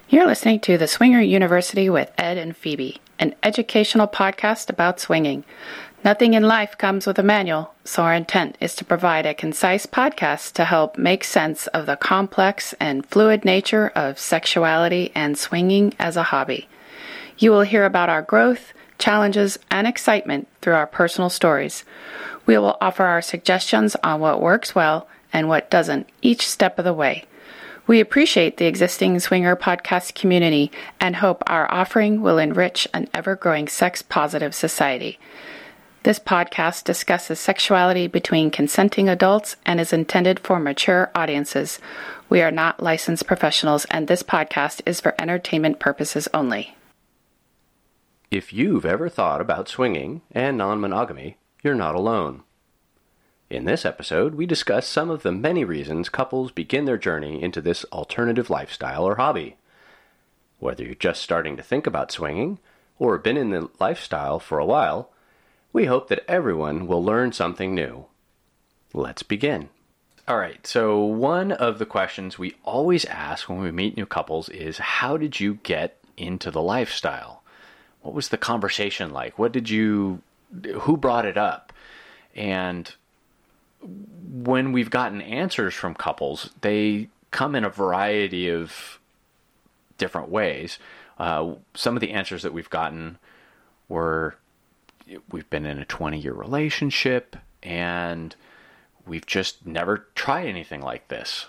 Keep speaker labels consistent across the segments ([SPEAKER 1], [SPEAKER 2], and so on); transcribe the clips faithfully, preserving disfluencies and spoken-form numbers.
[SPEAKER 1] You're listening to The Swinger University with Ed and Phoebe, an educational podcast about swinging. Nothing in life comes with a manual, so our intent is to provide a concise podcast to help make sense of the complex and fluid nature of sexuality and swinging as a hobby. You will hear about our growth, challenges, and excitement through our personal stories. We will offer our suggestions on what works well and what doesn't each step of the way. We appreciate the existing Swinger podcast community and hope our offering will enrich an ever-growing sex-positive society. This podcast discusses sexuality between consenting adults and is intended for mature audiences. We are not licensed professionals, and this podcast is for entertainment purposes only.
[SPEAKER 2] If you've ever thought about swinging and non-monogamy, you're not alone. In this episode, we discuss some of the many reasons couples begin their journey into this alternative lifestyle or hobby. Whether you're just starting to think about swinging or been in the lifestyle for a while, we hope that everyone will learn something new. Let's begin. All right, so one of the questions we always ask when we meet new couples is, how did you get into the lifestyle? What was the conversation like? What did you, who brought it up? And when we've gotten answers from couples, they come in a variety of different ways. Uh, some of the answers that we've gotten were, we've been in a twenty-year relationship, and we've just never tried anything like this.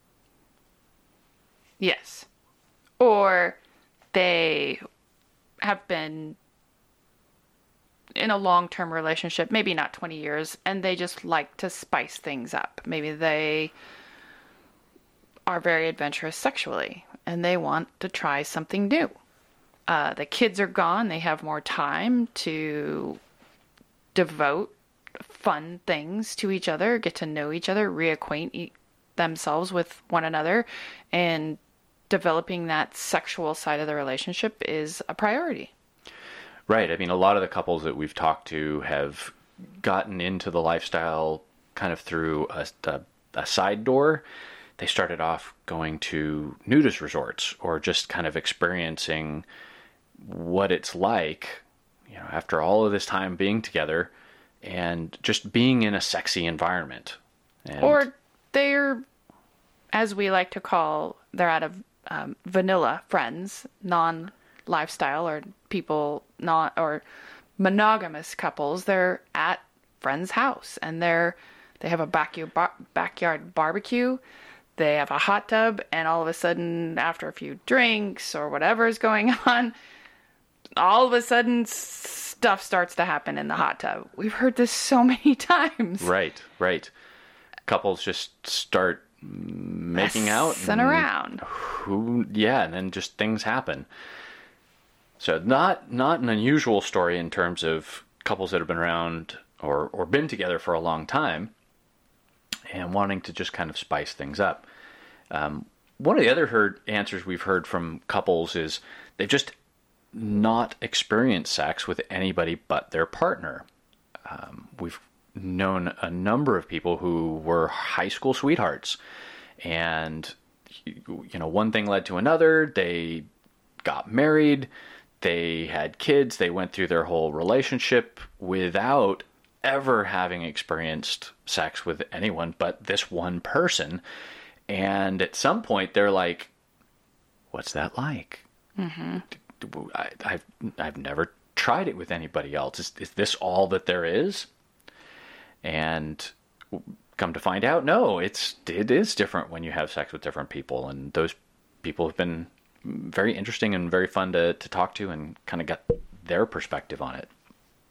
[SPEAKER 1] Yes. Or they have been in a long-term relationship, maybe not twenty years, and they just like to spice things up. Maybe they are very adventurous sexually, and they want to try something new. Uh, the kids are gone. They have more time to devote fun things to each other, get to know each other, reacquaint e- themselves with one another, and developing that sexual side of the relationship is a priority.
[SPEAKER 2] Right. I mean, a lot of the couples that we've talked to have gotten into the lifestyle kind of through a, a, a side door. They started off going to nudist resorts or just kind of experiencing what it's like, you know, after all of this time being together and just being in a sexy environment. And
[SPEAKER 1] or they're, as we like to call, they're out of um, vanilla friends, non-lifestyle, or people not, or monogamous couples. They're at friend's house, and they're they have a backyard bar, backyard barbecue. They have a hot tub, and all of a sudden, after a few drinks or whatever is going on, all of a sudden stuff starts to happen in the hot tub. We've heard this so many times.
[SPEAKER 2] Right, right. Couples just start making out
[SPEAKER 1] and around.
[SPEAKER 2] Who, yeah, and then just things happen. So not not an unusual story in terms of couples that have been around or or been together for a long time and wanting to just kind of spice things up. Um, one of the other heard answers we've heard from couples is they've just not experienced sex with anybody but their partner. Um, we've known a number of people who were high school sweethearts, and you know, one thing led to another. They got married, they had kids, they went through their whole relationship without ever having experienced sex with anyone but this one person. And at some point they're like, what's that like? Mm-hmm. I, I've, I've never tried it with anybody else. Is, is this all that there is? And come to find out, no, it's, it is different when you have sex with different people. And those people have been very interesting and very fun to, to talk to and kind of get their perspective on it.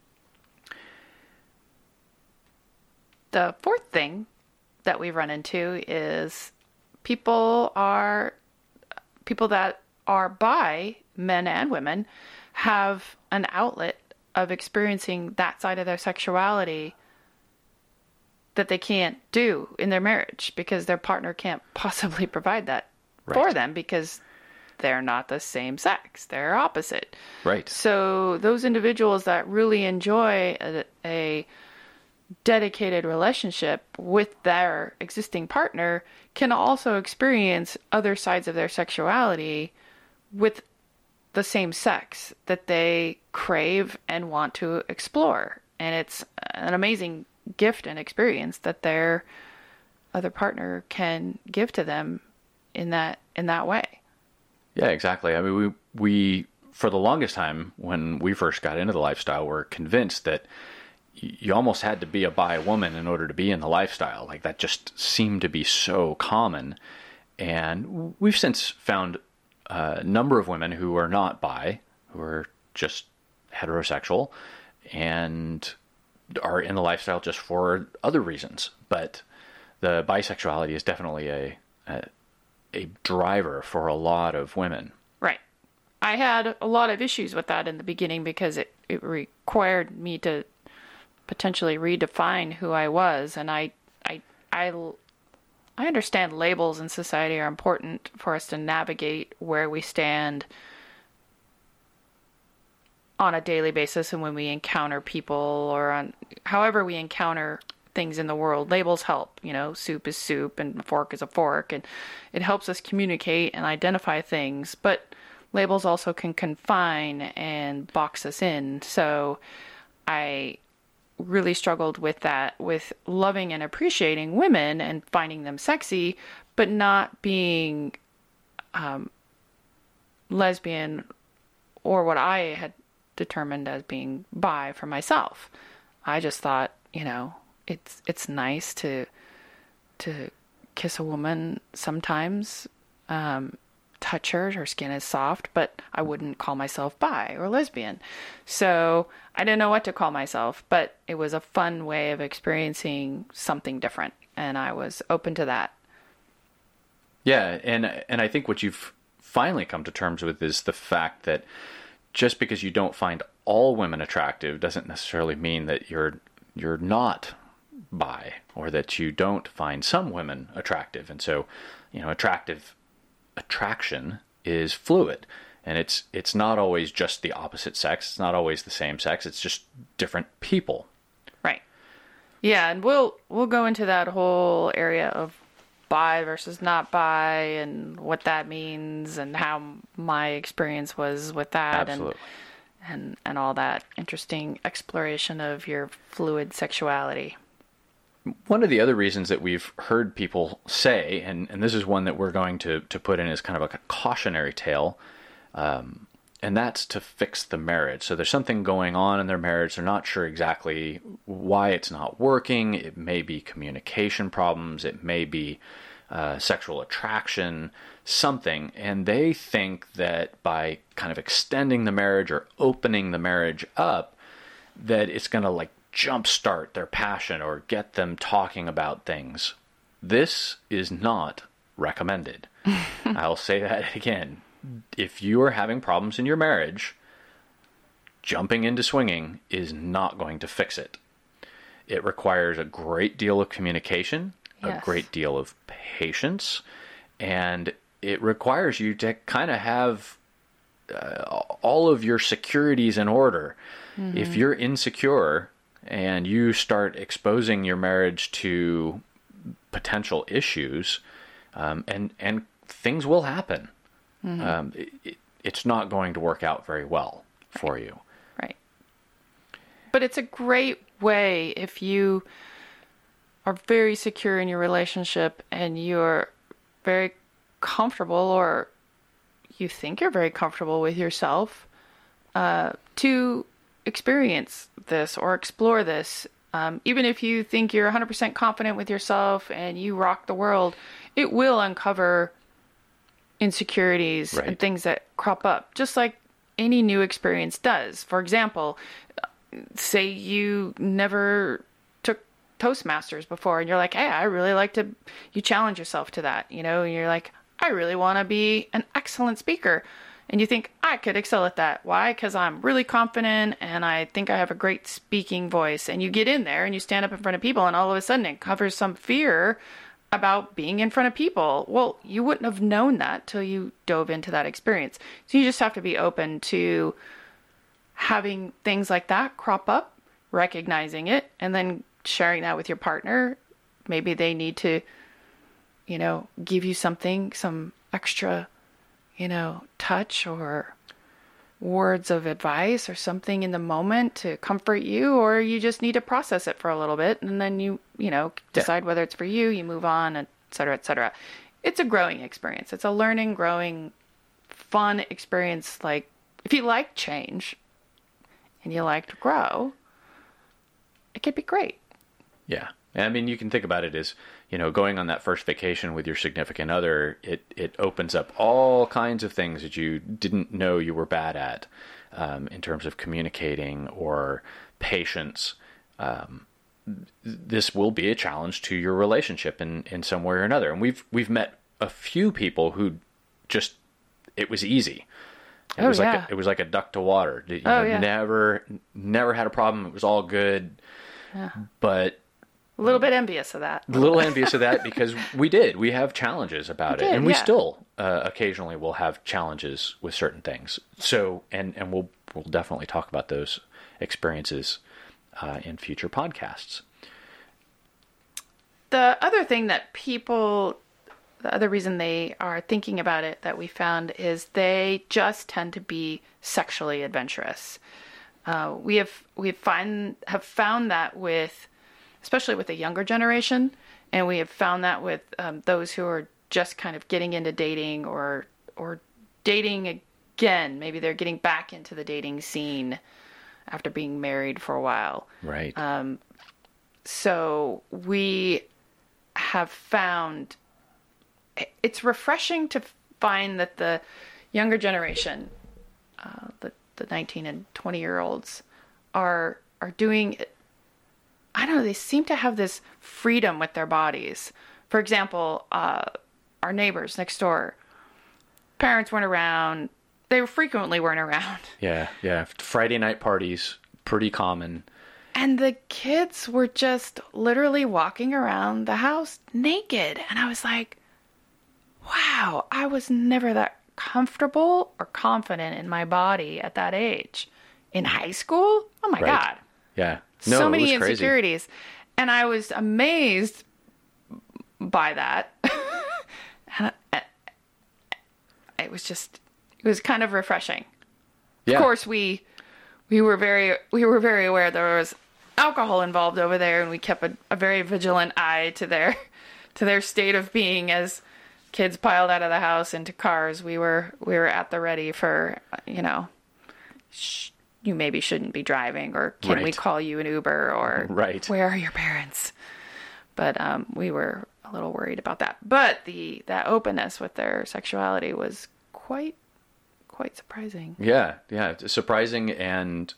[SPEAKER 1] The fourth thing that we run into is people are people that are bi, men and women, have an outlet of experiencing that side of their sexuality that they can't do in their marriage because their partner can't possibly provide that right. for them because they're not the same sex. They're opposite.
[SPEAKER 2] Right.
[SPEAKER 1] So those individuals that really enjoy a, a dedicated relationship with their existing partner can also experience other sides of their sexuality with the same sex that they crave and want to explore. And it's an amazing gift and experience that their other partner can give to them in that in that way.
[SPEAKER 2] Yeah, exactly. I mean, we we for the longest time when we first got into the lifestyle, were convinced that you almost had to be a bi woman in order to be in the lifestyle. Like, that just seemed to be so common. And we've since found a number of women who are not bi, who are just heterosexual, and are in the lifestyle just for other reasons. But the bisexuality is definitely a, a, a driver for a lot of women.
[SPEAKER 1] Right. I had a lot of issues with that in the beginning because it, it required me to potentially redefine who I was. And I, I, I, I understand labels in society are important for us to navigate where we stand on a daily basis and when we encounter people, or on however we encounter things in the world. Labels help. You know, soup is soup and fork is a fork, and it helps us communicate and identify things. But labels also can confine and box us in. So I really struggled with that, with loving and appreciating women and finding them sexy, but not being um, lesbian or what I had determined as being bi for myself. I just thought, you know, it's it's nice to to kiss a woman sometimes, um, touch her, her skin is soft, but I wouldn't call myself bi or lesbian. So I didn't know what to call myself, but it was a fun way of experiencing something different, and I was open to that.
[SPEAKER 2] Yeah, and and I think what you've finally come to terms with is the fact that just because you don't find all women attractive doesn't necessarily mean that you're you're not bi, or that you don't find some women attractive. And so, you know, attractive attraction is fluid, and it's it's not always just the opposite sex. It's not always the same sex. It's just different people.
[SPEAKER 1] Right. Yeah, and we'll we'll go into that whole area of bi versus not bi and what that means and how my experience was with that.
[SPEAKER 2] Absolutely.
[SPEAKER 1] and and and all that interesting exploration of your fluid sexuality.
[SPEAKER 2] One of the other reasons that we've heard people say, and, and this is one that we're going to, to put in as kind of a cautionary tale, um, and that's to fix the marriage. So there's something going on in their marriage. They're not sure exactly why it's not working. It may be communication problems. It may be uh, sexual attraction, something. And they think that by kind of extending the marriage or opening the marriage up, that it's going to like jumpstart their passion or get them talking about things. This is not recommended. I'll say that again. If you are having problems in your marriage, jumping into swinging is not going to fix it. It requires a great deal of communication,
[SPEAKER 1] yes.
[SPEAKER 2] a great deal of patience, and it requires you to kind of have uh, all of your securities in order. Mm-hmm. If you're insecure and you start exposing your marriage to potential issues, um, and and things will happen. Mm-hmm. Um, it, it's not going to work out very well for
[SPEAKER 1] right.
[SPEAKER 2] you.
[SPEAKER 1] Right. But it's a great way if you are very secure in your relationship and you're very comfortable, or you think you're very comfortable with yourself, uh, to experience this or explore this. Um, even if you think you're one hundred percent confident with yourself and you rock the world, it will uncover insecurities right. and things that crop up, just like any new experience does. For example, say you never took Toastmasters before and you're like, hey, I really like to, you challenge yourself to that, you know, and you're like, I really want to be an excellent speaker. And you think, I could excel at that. Why? Because I'm really confident and I think I have a great speaking voice. And you get in there and you stand up in front of people, and all of a sudden it covers some fear about being in front of people. Well, you wouldn't have known that till you dove into that experience. So you just have to be open to having things like that crop up, recognizing it, and then sharing that with your partner. Maybe they need to, you know, give you something, some extra, you know, touch or words of advice or something in the moment to comfort you, or you just need to process it for a little bit and then you, you know, decide yeah. whether it's for you, you move on, et cetera, et cetera. It's a growing experience. It's a learning, growing, fun experience. Like, if you like change and you like to grow, it could be great.
[SPEAKER 2] Yeah. I mean, you can think about it as, you know, going on that first vacation with your significant other, it, it opens up all kinds of things that you didn't know you were bad at, um, in terms of communicating or patience. Um, this will be a challenge to your relationship in, in some way or another. And we've, we've met a few people who just, it was easy. It
[SPEAKER 1] oh,
[SPEAKER 2] was
[SPEAKER 1] yeah.
[SPEAKER 2] like a, it was like a duck to water. You
[SPEAKER 1] oh,
[SPEAKER 2] know,
[SPEAKER 1] yeah.
[SPEAKER 2] Never, never had a problem. It was all good.
[SPEAKER 1] Yeah.
[SPEAKER 2] But
[SPEAKER 1] a little bit envious of that.
[SPEAKER 2] A little envious of that because we did. We have challenges about
[SPEAKER 1] we
[SPEAKER 2] it.
[SPEAKER 1] Did,
[SPEAKER 2] and we
[SPEAKER 1] yeah.
[SPEAKER 2] still uh, occasionally will have challenges with certain things. So, and, and we'll, we'll definitely talk about those experiences uh, in future podcasts.
[SPEAKER 1] The other thing that people, the other reason they are thinking about it that we found is they just tend to be sexually adventurous. Uh, we have, we find, have found that with, especially with the younger generation. And we have found that with um, those who are just kind of getting into dating or or dating again. Maybe they're getting back into the dating scene after being married for a while.
[SPEAKER 2] Right.
[SPEAKER 1] Um, so we have found it's refreshing to find that the younger generation, uh, the, the nineteen and twenty year olds are are doing it. I don't know, they seem to have this freedom with their bodies. For example, uh, our neighbors next door, parents weren't around. They frequently weren't around.
[SPEAKER 2] Yeah, yeah. Friday night parties, pretty common.
[SPEAKER 1] And the kids were just literally walking around the house naked. And I was like, wow, I was never that comfortable or confident in my body at that age. In high school? Oh my
[SPEAKER 2] right.
[SPEAKER 1] God.
[SPEAKER 2] Yeah. No,
[SPEAKER 1] so many
[SPEAKER 2] it was
[SPEAKER 1] insecurities.
[SPEAKER 2] Crazy.
[SPEAKER 1] And I was amazed by that. And I, it was just, it was kind of refreshing.
[SPEAKER 2] Yeah.
[SPEAKER 1] Of course, we we were very we were very aware there was alcohol involved over there, and we kept a, a very vigilant eye to their to their state of being as kids piled out of the house into cars. We were we were at the ready for, you know, sh- you maybe shouldn't be driving, or can
[SPEAKER 2] right.
[SPEAKER 1] we call you an Uber, or
[SPEAKER 2] right.
[SPEAKER 1] where are your parents? But um, we were a little worried about that. But the that openness with their sexuality was quite quite surprising.
[SPEAKER 2] Yeah, yeah, it's surprising and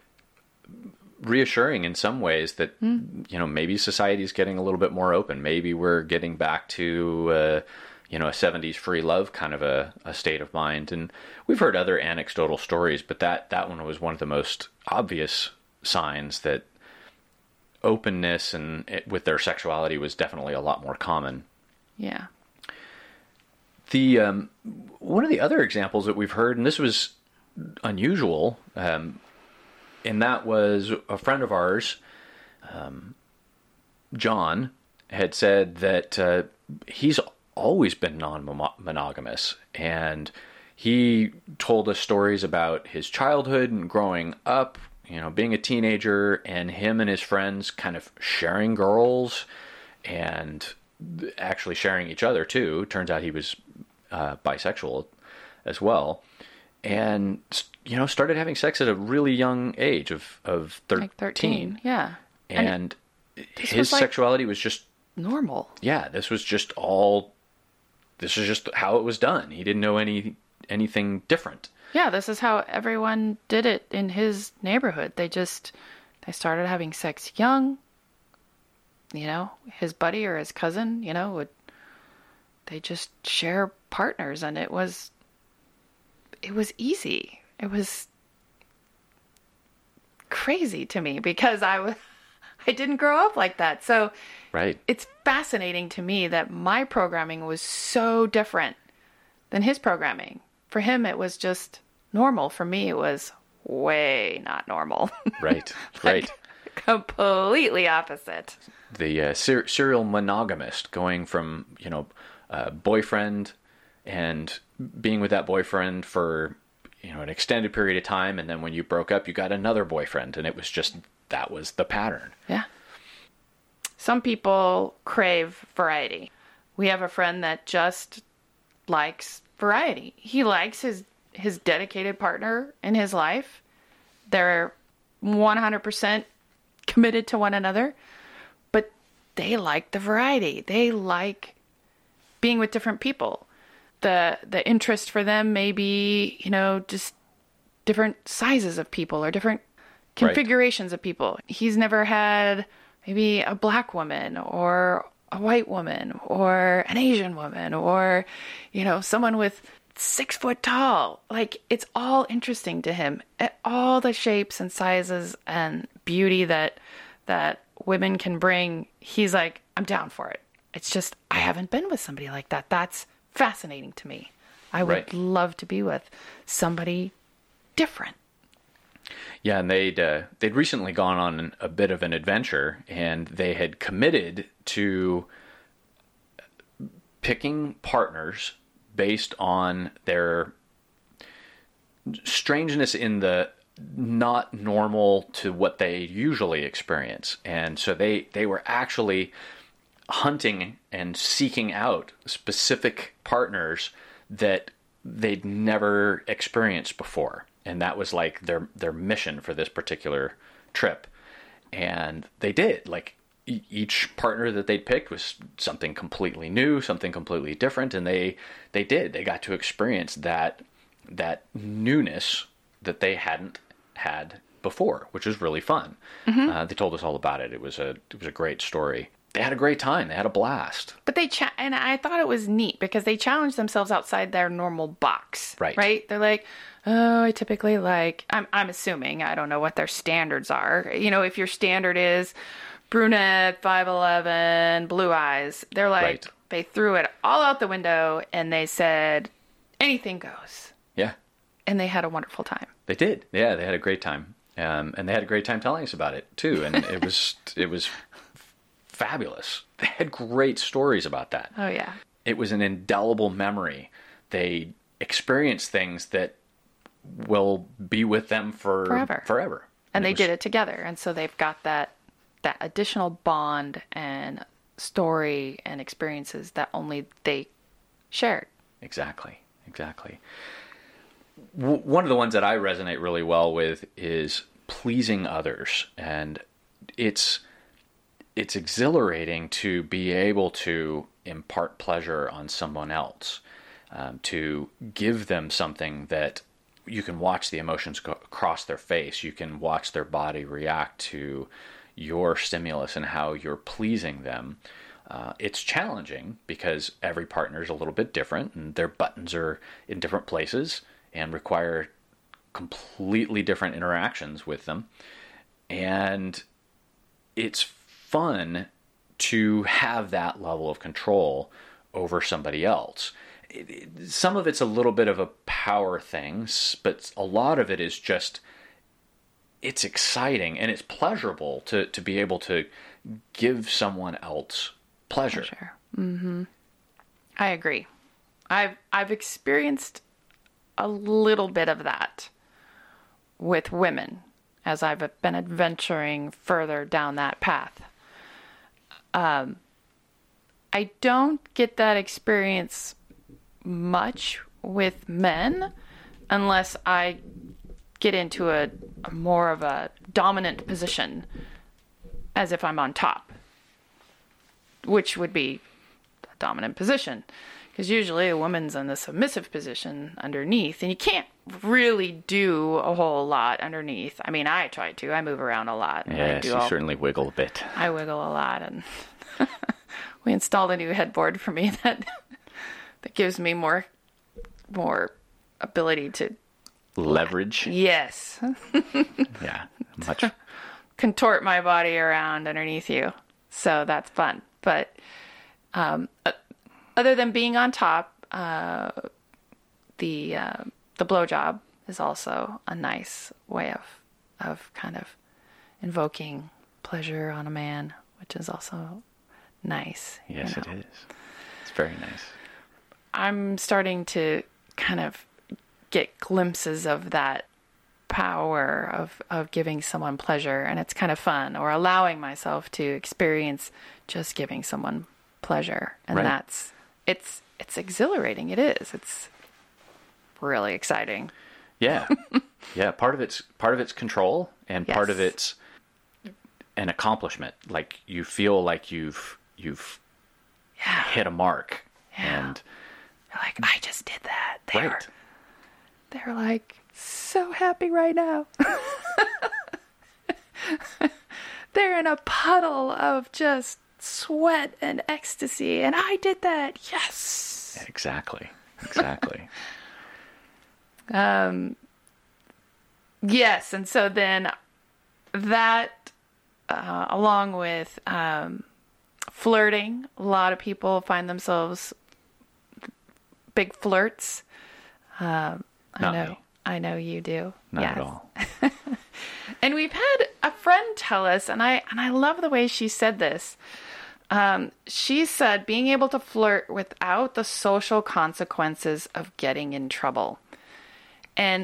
[SPEAKER 2] reassuring in some ways that mm. you know, maybe society's getting a little bit more open. Maybe we're getting back to uh, you know, a seventies free love kind of a, a state of mind. And we've heard other anecdotal stories, but that, that one was one of the most obvious signs that openness and it, with their sexuality was definitely a lot more common.
[SPEAKER 1] Yeah.
[SPEAKER 2] The um, one of the other examples that we've heard, and this was unusual, um, and that was a friend of ours, um, John, had said that uh, he's always been non-monogamous, and he told us stories about his childhood and growing up, you know, being a teenager, and him and his friends kind of sharing girls and actually sharing each other too. Turns out he was uh, bisexual as well, and you know, started having sex at a really young age of of thirteen.
[SPEAKER 1] Like thirteen, yeah.
[SPEAKER 2] And, and his
[SPEAKER 1] was like
[SPEAKER 2] sexuality was just
[SPEAKER 1] normal.
[SPEAKER 2] Yeah, this was just all. This is just how it was done. He didn't know any anything different.
[SPEAKER 1] Yeah, this is how everyone did it in his neighborhood. They just they started having sex young. You know, his buddy or his cousin, you know, would they just share partners, and it was it was easy. It was crazy to me because I was I didn't grow up like that. So
[SPEAKER 2] right.
[SPEAKER 1] It's fascinating to me that my programming was so different than his programming. For him, it was just normal. For me, it was way not normal.
[SPEAKER 2] Right,
[SPEAKER 1] like,
[SPEAKER 2] right.
[SPEAKER 1] Completely opposite.
[SPEAKER 2] The uh, ser- serial monogamist, going from, you know, uh, boyfriend and being with that boyfriend for, you know, an extended period of time. And then when you broke up, you got another boyfriend, and it was just, that was the pattern.
[SPEAKER 1] Yeah. Some people crave variety. We have a friend that just likes variety. He likes his, his dedicated partner in his life. They're one hundred percent committed to one another, but they like the variety. They like being with different people. The the interest for them may be, you know, just different sizes of people or different configurations right. of people. He's never had maybe a black woman or a white woman or an Asian woman or, you know, someone with six foot tall. Like, it's all interesting to him. All the shapes and sizes and beauty that that women can bring. He's like, I'm down for it. It's just, I haven't been with somebody like that. That's fascinating to me. I would right. love to be with somebody different.
[SPEAKER 2] Yeah, and they'd uh, they'd recently gone on an, a bit of an adventure, and they had committed to picking partners based on their strangeness in the not normal to what they usually experience. And so they, they were actually hunting and seeking out specific partners that they'd never experienced before. And that was like their their mission for this particular trip. And they did. Like, e- each partner that they'd picked was something completely new, something completely different, and they they did. They got to experience that that newness that they hadn't had before, which was really fun. Mm-hmm. Uh, they told us all about it. It was a it was a great story. They had a great time. They had a blast.
[SPEAKER 1] But they cha- and I thought it was neat because they challenged themselves outside their normal box.
[SPEAKER 2] Right.
[SPEAKER 1] Right? They're like, oh, I typically like, I'm I'm assuming, I don't know what their standards are. You know, if your standard is brunette, five eleven, blue eyes, they're like, right. They threw it all out the window and they said, anything goes.
[SPEAKER 2] Yeah.
[SPEAKER 1] And they had a wonderful time.
[SPEAKER 2] They did. Yeah, they had a great time. Um, and they had a great time telling us about it too. And it was, it was fabulous. They had great stories about that.
[SPEAKER 1] Oh, yeah.
[SPEAKER 2] It was an indelible memory. They experienced things that will be with them for
[SPEAKER 1] forever.
[SPEAKER 2] Forever.
[SPEAKER 1] And, and they
[SPEAKER 2] was...
[SPEAKER 1] did it together. And so they've got that that additional bond and story and experiences that only they shared.
[SPEAKER 2] Exactly. Exactly. W- one of the ones that I resonate really well with is pleasing others. And it's it's exhilarating to be able to impart pleasure on someone else, um, to give them something that you can watch the emotions go across their face. You can watch their body react to your stimulus and how you're pleasing them. Uh, it's challenging because every partner is a little bit different and their buttons are in different places and require completely different interactions with them. And it's fun to have that level of control over somebody else. It, it, some of it's a little bit of a power thing, but a lot of it is just, it's exciting and it's pleasurable to, to be able to give someone else pleasure.
[SPEAKER 1] pleasure. Mm-hmm. I agree. I've I've experienced a little bit of that with women as I've been adventuring further down that path. Um, I don't get that experience much with men unless I get into a, a more of a dominant position as if I'm on top, which would be a dominant position because usually a woman's in the submissive position underneath and you can't really do a whole lot underneath. I mean, I try to. I move around a lot. And
[SPEAKER 2] yes,
[SPEAKER 1] I do
[SPEAKER 2] you
[SPEAKER 1] all,
[SPEAKER 2] certainly wiggle a bit.
[SPEAKER 1] I wiggle a lot and we installed a new headboard for me that that gives me more more ability to
[SPEAKER 2] leverage.
[SPEAKER 1] Yes.
[SPEAKER 2] Yeah, much
[SPEAKER 1] contort my body around underneath you. So that's fun. But um, uh, other than being on top, uh, the uh, the blowjob is also a nice way of of kind of invoking pleasure on a man, which is also nice.
[SPEAKER 2] Yes,
[SPEAKER 1] you know?
[SPEAKER 2] it is. It's very nice.
[SPEAKER 1] I'm starting to kind of get glimpses of that power of, of giving someone pleasure, and it's kind of fun, or allowing myself to experience just giving someone pleasure. And
[SPEAKER 2] right.
[SPEAKER 1] that's, it's, it's exhilarating. It is. It's really exciting.
[SPEAKER 2] Yeah. Yeah. Part of it's, part of it's control, and
[SPEAKER 1] Yes.
[SPEAKER 2] part of it's an accomplishment. Like you feel like you've, you've
[SPEAKER 1] Yeah.
[SPEAKER 2] hit a mark.
[SPEAKER 1] Yeah.
[SPEAKER 2] And
[SPEAKER 1] You're like, I just did that. They're,
[SPEAKER 2] right.
[SPEAKER 1] they're like so happy right now. They're in a puddle of just sweat and ecstasy, and I did that. Yes.
[SPEAKER 2] Exactly. Exactly.
[SPEAKER 1] Um, yes, and so then that, uh, along with um, flirting, a lot of people find themselves big flirts. Um, I
[SPEAKER 2] Not
[SPEAKER 1] know,
[SPEAKER 2] me.
[SPEAKER 1] I know you do.
[SPEAKER 2] Not
[SPEAKER 1] Yes.
[SPEAKER 2] at all.
[SPEAKER 1] And we've had a friend tell us, and I and I love the way she said this. Um, she said being able to flirt without the social consequences of getting in trouble. And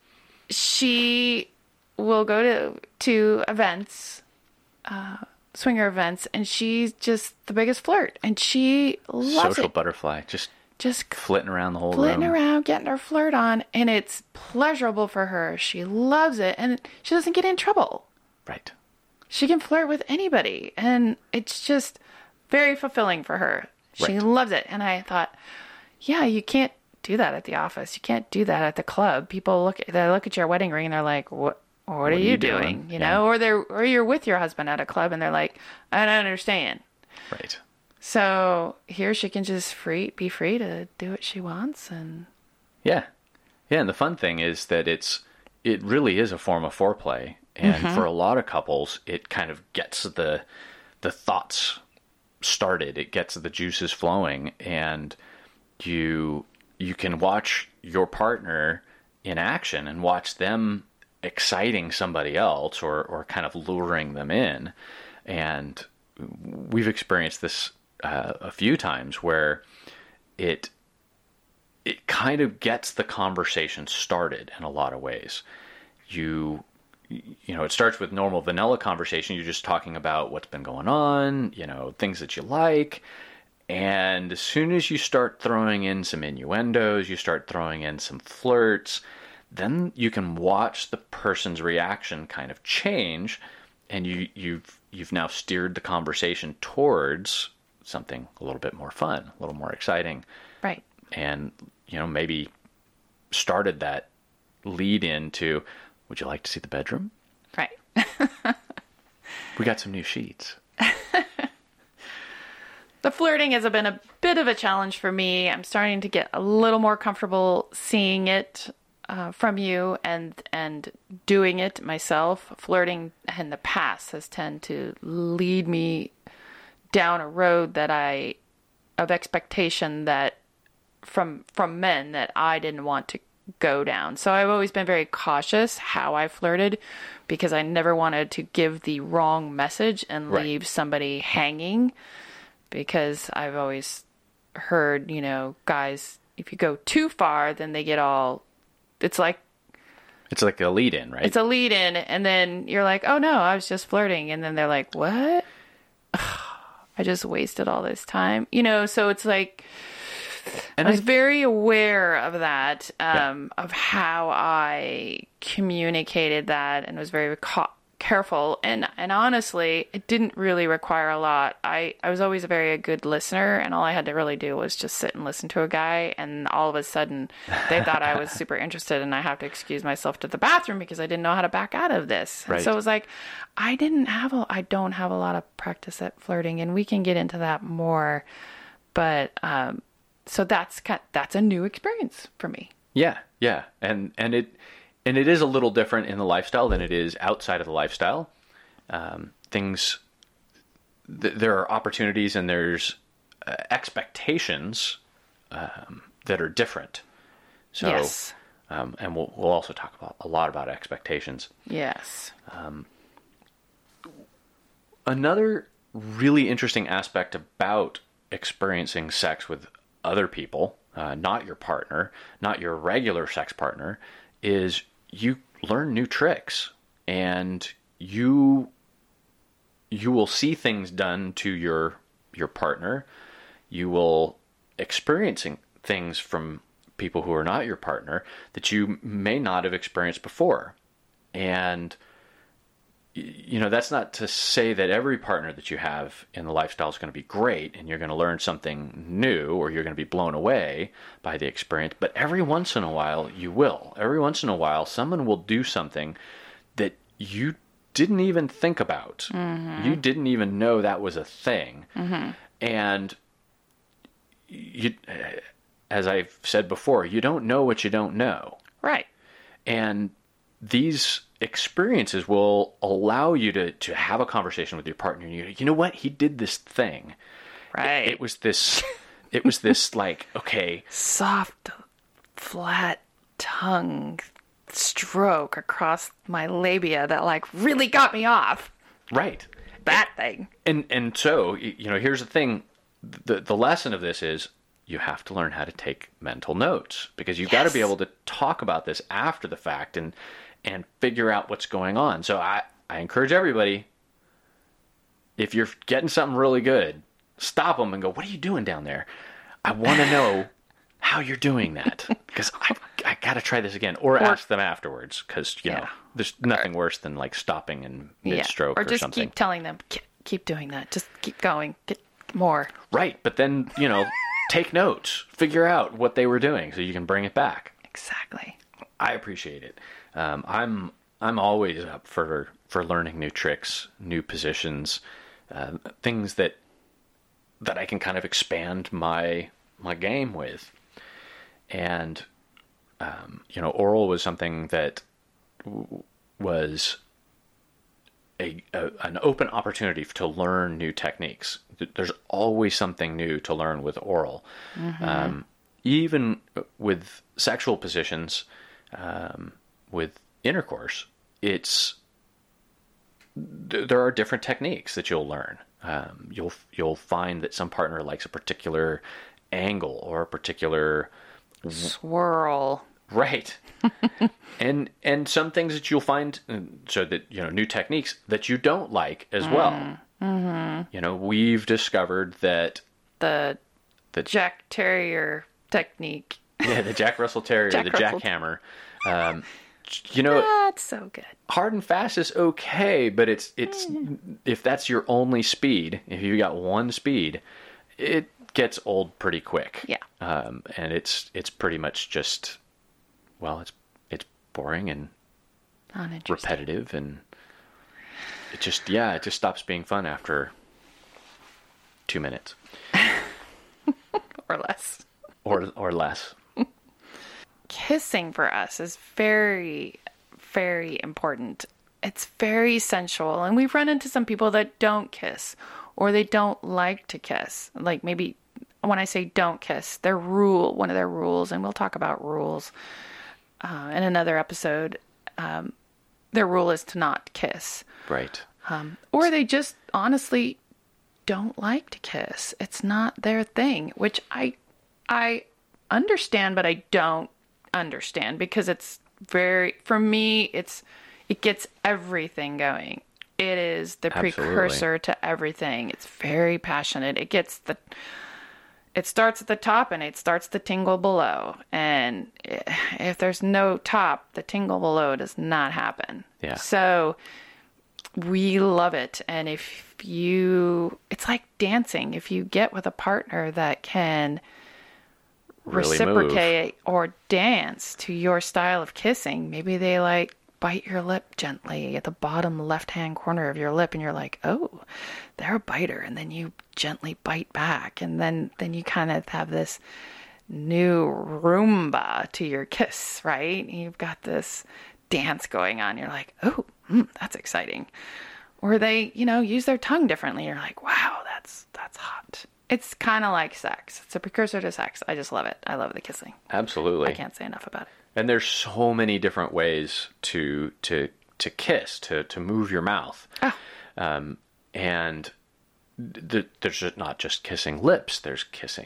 [SPEAKER 1] she will go to to events, uh, swinger events, and she's just the biggest flirt. And she loves
[SPEAKER 2] Social
[SPEAKER 1] it.
[SPEAKER 2] butterfly. Just
[SPEAKER 1] Just
[SPEAKER 2] flitting around the whole
[SPEAKER 1] flitting
[SPEAKER 2] room.
[SPEAKER 1] around, getting her flirt on, and it's pleasurable for her. She loves it, and she doesn't get in trouble.
[SPEAKER 2] Right.
[SPEAKER 1] She can flirt with anybody, and it's just very fulfilling for her. She
[SPEAKER 2] Right.
[SPEAKER 1] loves it. And I thought, yeah, you can't do that at the office. You can't do that at the club. People look they look at your wedding ring and they're like, "What what, are, you doing?" You
[SPEAKER 2] Yeah.
[SPEAKER 1] know, or they're or you're with your husband at a club and they're like, "I don't understand."
[SPEAKER 2] Right.
[SPEAKER 1] So here she can just free be free to do what she wants. And
[SPEAKER 2] Yeah. Yeah, and the fun thing is that it's it really is a form of foreplay, and for a lot of couples it kind of gets the the thoughts started. It gets the juices flowing, and you you can watch your partner in action and watch them exciting somebody else, or or kind of luring them in. And we've experienced this uh, a few times where it it kind of gets the conversation started in a lot of ways. You you know, it starts with normal vanilla conversation. You're just talking about what's been going on, you know, things that you like. And as soon as you start throwing in some innuendos, you start throwing in some flirts, then you can watch the person's reaction kind of change, and you you've you've now steered the conversation towards something a little bit more fun, a little more exciting.
[SPEAKER 1] right.
[SPEAKER 2] And, you know, maybe started that lead into, would you like to see the bedroom?
[SPEAKER 1] Right.
[SPEAKER 2] We got some new sheets.
[SPEAKER 1] The flirting has been a bit of a challenge for me. I'm starting to get a little more comfortable seeing it uh, from you and and doing it myself. Flirting in the past has tended to lead me down a road that I of expectation that from from men that I didn't want to go down. So I've always been very cautious how I flirted, because I never wanted to give the wrong message and
[SPEAKER 2] Right.
[SPEAKER 1] leave somebody hanging. Because I've always heard, you know, guys, if you go too far, then they get all, it's like,
[SPEAKER 2] It's like a lead in, right?
[SPEAKER 1] it's a lead in, and then you're like, oh no, I was just flirting. And then they're like, what? I just wasted all this time. You know, so it's like,
[SPEAKER 2] and
[SPEAKER 1] I was
[SPEAKER 2] I,
[SPEAKER 1] very aware of that, um, of how I communicated that, and was very ca- careful. And, and honestly, it didn't really require a lot. I, I was always a very good listener, and all I had to really do was just sit and listen to a guy. And all of a sudden they thought I was super interested, and I have to excuse myself to the bathroom because I didn't know how to back out of this. And
[SPEAKER 2] Right.
[SPEAKER 1] so it was like, I didn't have a, I don't have a lot of practice at flirting, and we can get into that more. But, um, so that's kind that's a new experience for me.
[SPEAKER 2] yeah, yeah. And, and it, and it is a little different in the lifestyle than it is outside of the lifestyle. Um, things, th- there are opportunities and there's uh, expectations um, that are different. So,
[SPEAKER 1] Yes.
[SPEAKER 2] um, and we'll, we'll also talk about a lot about expectations.
[SPEAKER 1] Yes.
[SPEAKER 2] Another really interesting aspect about experiencing sex with other people, uh, not your partner, not your regular sex partner, is you learn new tricks, and you you will see things done to your your partner. You will experiencing things from people who are not your partner that you may not have experienced before. And you know, that's not to say that every partner that you have in the lifestyle is going to be great and you're going to learn something new or you're going to be blown away by the experience. But every once in a while, you will. Every once in a while, someone will do something that you didn't even think about. Mm-hmm. You didn't even know that was a thing. Mm-hmm. And you, as I've said before, you don't know what you don't know.
[SPEAKER 1] Right.
[SPEAKER 2] And these experiences will allow you to, to have a conversation with your partner. And you, you know what? He did this thing.
[SPEAKER 1] Right.
[SPEAKER 2] It, it was this, it was this like, okay.
[SPEAKER 1] Soft, flat tongue stroke across my labia that like really got me off.
[SPEAKER 2] Right.
[SPEAKER 1] That thing.
[SPEAKER 2] And, and so, you know, here's the thing. The, the lesson of this is you have to learn how to take mental notes, because you've yes. got to be able to talk about this after the fact and, and figure out what's going on. So I, I encourage everybody, if you're getting something really good, stop them and go, what are you doing down there? I want to know how you're doing that, because I, I got to try this again. Or, or ask them afterwards, because, you yeah. know, there's nothing worse than like stopping in mid-stroke yeah. or,
[SPEAKER 1] or just
[SPEAKER 2] something.
[SPEAKER 1] Keep telling them, keep doing that. Just keep going. Get more.
[SPEAKER 2] Right. But then, you know, take notes, figure out what they were doing so you can bring it back.
[SPEAKER 1] Exactly.
[SPEAKER 2] I appreciate it. Um, I'm I'm always up for for learning new tricks, new positions, uh, things that that I can kind of expand my my game with. And um, you know, oral was something that w- was a, a an open opportunity to learn new techniques. There's always something new to learn with oral, mm-hmm. um, even with sexual positions. Um, with intercourse, it's th- there are different techniques that you'll learn. Um, you'll you'll find that some partner likes a particular angle or a particular
[SPEAKER 1] swirl,
[SPEAKER 2] right? and and some things that you'll find, so that you know, new techniques that you don't like as mm. well. Mm-hmm. You know, we've discovered that
[SPEAKER 1] the the Jack Terrier technique,
[SPEAKER 2] yeah, the Jack Russell Terrier, Jack the Russell. Jackhammer. Um, you know,
[SPEAKER 1] that's so good.
[SPEAKER 2] Hard and fast is okay, but it's it's mm. if that's your only speed, if you got one speed, it gets old pretty quick.
[SPEAKER 1] Yeah.
[SPEAKER 2] Um, and it's it's pretty much just, well, it's it's boring and repetitive, and it just yeah, it just stops being fun after two minutes
[SPEAKER 1] or less,
[SPEAKER 2] or or less.
[SPEAKER 1] Kissing for us is very, very important. It's very sensual. And we've run into some people that don't kiss, or they don't like to kiss. Like, maybe when I say don't kiss, their rule, one of their rules, and we'll talk about rules uh, in another episode, um, their rule is to not kiss.
[SPEAKER 2] Right.
[SPEAKER 1] Um, or they just honestly don't like to kiss. It's not their thing, which I, I understand, but I don't understand, because it's very, for me, it's it gets everything going. It is the Absolutely. precursor to everything. It's very passionate. It gets the it starts at the top and it starts the tingle below. And if there's no top, the tingle below does not happen.
[SPEAKER 2] Yeah.
[SPEAKER 1] So we love it. And if you, it's like dancing. If you get with a partner that can
[SPEAKER 2] really
[SPEAKER 1] reciprocate
[SPEAKER 2] move.
[SPEAKER 1] Or dance to your style of kissing, maybe they like bite your lip gently at the bottom left-hand corner of your lip, and you're like, oh, they're a biter. And then you gently bite back. And then, then you kind of have this new Roomba to your kiss, right? You've got this dance going on. You're like, oh, mm, that's exciting. Or they, you know, use their tongue differently. You're like, wow, that's that's hot. It's kind of like sex. It's a precursor to sex. I just love it. I love the kissing.
[SPEAKER 2] Absolutely.
[SPEAKER 1] I can't say enough about it.
[SPEAKER 2] And there's so many different ways to to to kiss, to to move your mouth.
[SPEAKER 1] Oh.
[SPEAKER 2] Um, and th- there's not just kissing lips. There's kissing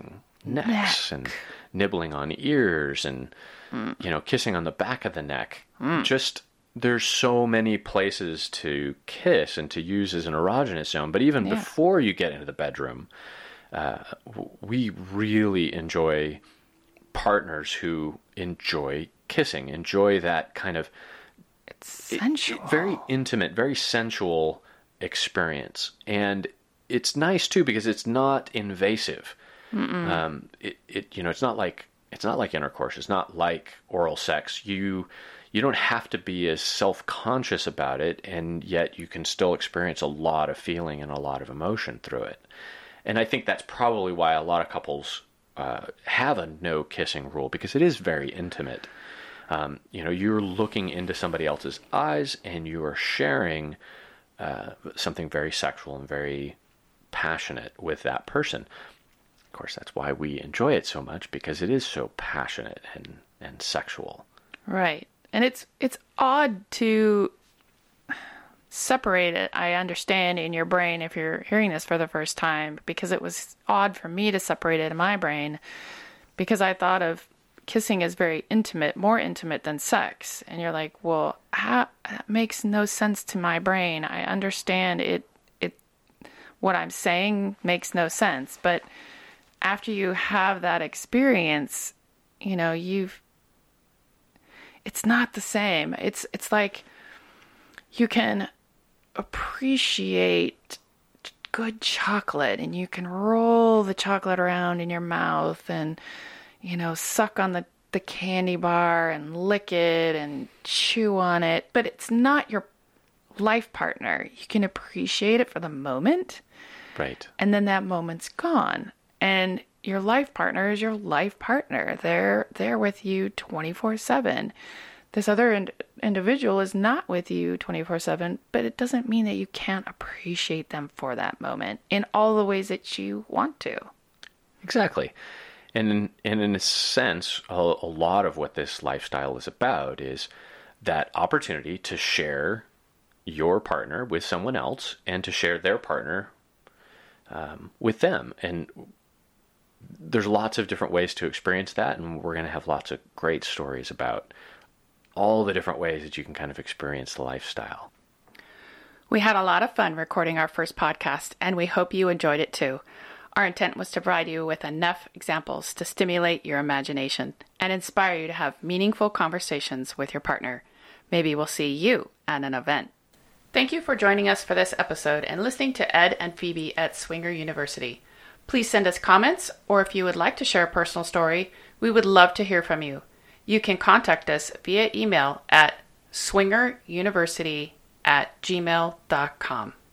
[SPEAKER 2] necks
[SPEAKER 1] Neck.
[SPEAKER 2] and nibbling on ears and, mm. you know, kissing on the back of the neck. Mm. Just, there's so many places to kiss and to use as an erogenous zone. But even yeah. before you get into the bedroom, uh, we really enjoy partners who enjoy kissing, enjoy that kind of
[SPEAKER 1] it's sensual,
[SPEAKER 2] it, very intimate, very sensual experience. And it's nice too because it's not invasive. Um, it, it, you know, it's not like it's not like intercourse. It's not like oral sex. You you don't have to be as self-conscious about it, and yet you can still experience a lot of feeling and a lot of emotion through it. And I think that's probably why a lot of couples uh, have a no kissing rule, because it is very intimate. Um, you know, you're looking into somebody else's eyes and you are sharing uh, something very sexual and very passionate with that person. Of course, that's why we enjoy it so much, because it is so passionate and, and sexual.
[SPEAKER 1] Right. And it's it's odd to separate it, I understand, in your brain if you're hearing this for the first time, because it was odd for me to separate it in my brain, because I thought of kissing as very intimate, more intimate than sex. And you're like, well, how, that makes no sense to my brain. I understand it, it, what I'm saying makes no sense. But after you have that experience, you know, you've, it's not the same. It's, it's like you can appreciate good chocolate and you can roll the chocolate around in your mouth and, you know, suck on the, the candy bar and lick it and chew on it, but it's not your life partner. You can appreciate it for the moment.
[SPEAKER 2] Right.
[SPEAKER 1] And then that moment's gone. And your life partner is your life partner. They're they're with you twenty-four seven. This other ind- individual is not with you twenty-four seven, but it doesn't mean that you can't appreciate them for that moment in all the ways that you want to.
[SPEAKER 2] Exactly. And in, and in a sense, a, a lot of what this lifestyle is about is that opportunity to share your partner with someone else and to share their partner um, with them. And there's lots of different ways to experience that, and we're going to have lots of great stories about all the different ways that you can kind of experience the lifestyle.
[SPEAKER 1] We had a lot of fun recording our first podcast, and we hope you enjoyed it too. Our intent was to provide you with enough examples to stimulate your imagination and inspire you to have meaningful conversations with your partner. Maybe we'll see you at an event. Thank you for joining us for this episode and listening to Ed and Phoebe at Swinger University. Please send us comments, or if you would like to share a personal story, we would love to hear from you. You can contact us via email at swingeruniversity at gmail dot com.